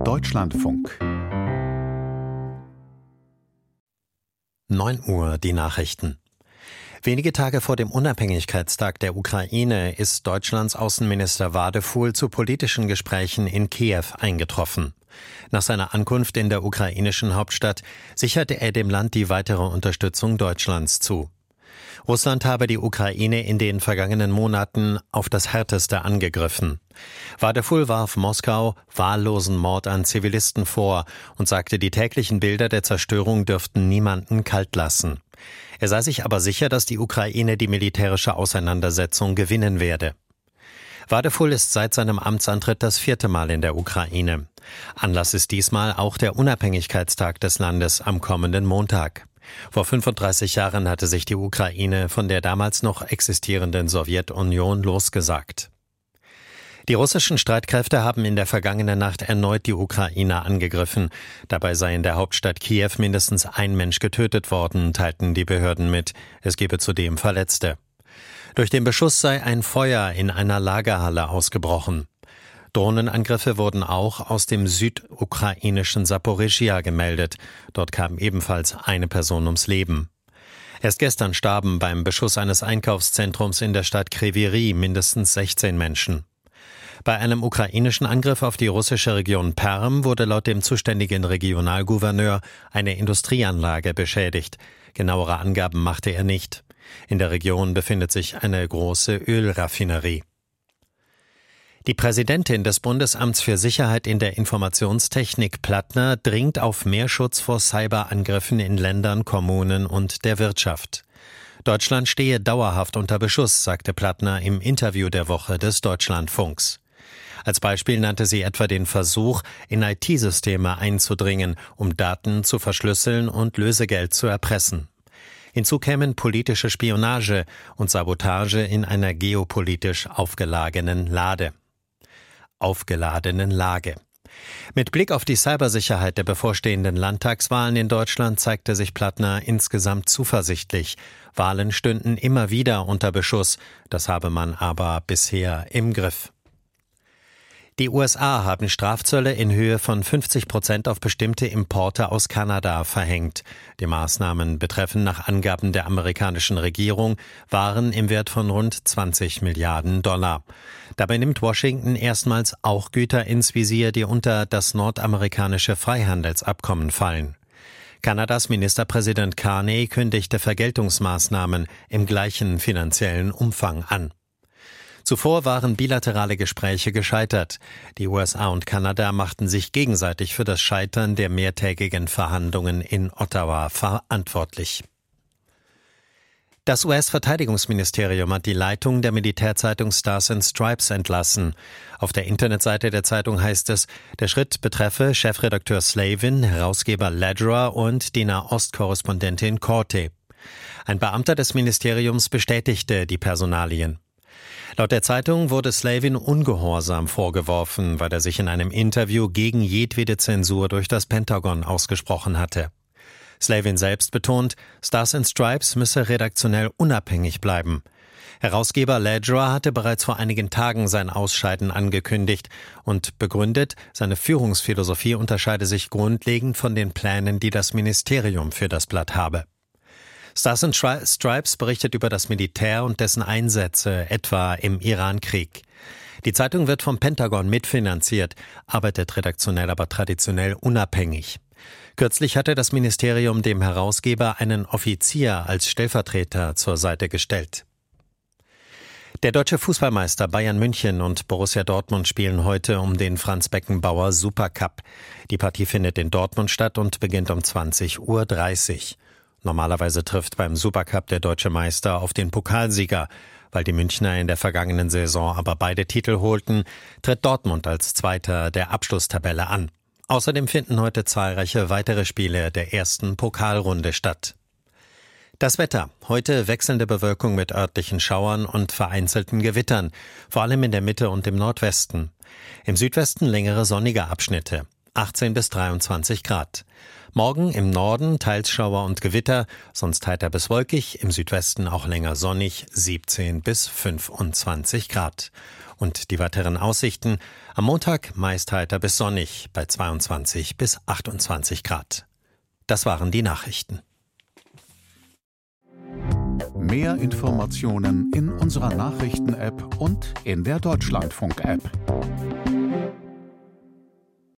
Deutschlandfunk. 9 Uhr, die Nachrichten. Wenige Tage vor dem Unabhängigkeitstag der Ukraine ist Deutschlands Außenminister Wadefuhl zu politischen Gesprächen in Kiew eingetroffen. Nach seiner Ankunft in der ukrainischen Hauptstadt sicherte er dem Land die weitere Unterstützung Deutschlands zu. Russland habe die Ukraine in den vergangenen Monaten auf das Härteste angegriffen. Wadefuhl warf Moskau wahllosen Mord an Zivilisten vor und sagte, die täglichen Bilder der Zerstörung dürften niemanden kalt lassen. Er sei sich aber sicher, dass die Ukraine die militärische Auseinandersetzung gewinnen werde. Wadefuhl ist seit seinem Amtsantritt das 4. Mal in der Ukraine. Anlass ist diesmal auch der Unabhängigkeitstag des Landes am kommenden Montag. Vor 35 Jahren hatte sich die Ukraine von der damals noch existierenden Sowjetunion losgesagt. Die russischen Streitkräfte haben in der vergangenen Nacht erneut die Ukraine angegriffen. Dabei sei in der Hauptstadt Kiew mindestens ein Mensch getötet worden, teilten die Behörden mit. Es gebe zudem Verletzte. Durch den Beschuss sei ein Feuer in einer Lagerhalle ausgebrochen. Drohnenangriffe wurden auch aus dem südukrainischen Saporischschja gemeldet. Dort kam ebenfalls eine Person ums Leben. Erst gestern starben beim Beschuss eines Einkaufszentrums in der Stadt Kryvyi mindestens 16 Menschen. Bei einem ukrainischen Angriff auf die russische Region Perm wurde laut dem zuständigen Regionalgouverneur eine Industrieanlage beschädigt. Genauere Angaben machte er nicht. In der Region befindet sich eine große Ölraffinerie. Die Präsidentin des Bundesamts für Sicherheit in der Informationstechnik, Plattner, dringt auf mehr Schutz vor Cyberangriffen in Ländern, Kommunen und der Wirtschaft. Deutschland stehe dauerhaft unter Beschuss, sagte Plattner im Interview der Woche des Deutschlandfunks. Als Beispiel nannte sie etwa den Versuch, in IT-Systeme einzudringen, um Daten zu verschlüsseln und Lösegeld zu erpressen. Hinzu kämen politische Spionage und Sabotage in einer geopolitisch aufgeladenen Lage. Mit Blick auf die Cybersicherheit der bevorstehenden Landtagswahlen in Deutschland zeigte sich Plattner insgesamt zuversichtlich. Wahlen stünden immer wieder unter Beschuss, das habe man aber bisher im Griff. Die USA haben Strafzölle in Höhe von 50% auf bestimmte Importe aus Kanada verhängt. Die Maßnahmen betreffen nach Angaben der amerikanischen Regierung Waren im Wert von rund 20 Milliarden $. Dabei nimmt Washington erstmals auch Güter ins Visier, die unter das nordamerikanische Freihandelsabkommen fallen. Kanadas Ministerpräsident Carney kündigte Vergeltungsmaßnahmen im gleichen finanziellen Umfang an. Zuvor waren bilaterale Gespräche gescheitert. Die USA und Kanada machten sich gegenseitig für das Scheitern der mehrtägigen Verhandlungen in Ottawa verantwortlich. Das US-Verteidigungsministerium hat die Leitung der Militärzeitung Stars and Stripes entlassen. Auf der Internetseite der Zeitung heißt es, der Schritt betreffe Chefredakteur Slavin, Herausgeber Lederer und die Nahost-Korrespondentin Corte. Ein Beamter des Ministeriums bestätigte die Personalien. Laut der Zeitung wurde Slavin Ungehorsam vorgeworfen, weil er sich in einem Interview gegen jedwede Zensur durch das Pentagon ausgesprochen hatte. Slavin selbst betont, Stars and Stripes müsse redaktionell unabhängig bleiben. Herausgeber Lederer hatte bereits vor einigen Tagen sein Ausscheiden angekündigt und begründet, seine Führungsphilosophie unterscheide sich grundlegend von den Plänen, die das Ministerium für das Blatt habe. Stars and Stripes berichtet über das Militär und dessen Einsätze, etwa im Iran-Krieg. Die Zeitung wird vom Pentagon mitfinanziert, arbeitet redaktionell aber traditionell unabhängig. Kürzlich hatte das Ministerium dem Herausgeber einen Offizier als Stellvertreter zur Seite gestellt. Der deutsche Fußballmeister Bayern München und Borussia Dortmund spielen heute um den Franz-Beckenbauer Supercup. Die Partie findet in Dortmund statt und beginnt um 20:30 Uhr. Normalerweise trifft beim Supercup der deutsche Meister auf den Pokalsieger. Weil die Münchner in der vergangenen Saison aber beide Titel holten, tritt Dortmund als Zweiter der Abschlusstabelle an. Außerdem finden heute zahlreiche weitere Spiele der ersten Pokalrunde statt. Das Wetter. Heute wechselnde Bewölkung mit örtlichen Schauern und vereinzelten Gewittern, vor allem in der Mitte und im Nordwesten. Im Südwesten längere sonnige Abschnitte. 18 bis 23 Grad. Morgen im Norden teils Schauer und Gewitter, sonst heiter bis wolkig, im Südwesten auch länger sonnig, 17 bis 25 Grad. Und die weiteren Aussichten: am Montag meist heiter bis sonnig, bei 22 bis 28 Grad. Das waren die Nachrichten. Mehr Informationen in unserer Nachrichten-App und in der Deutschlandfunk-App.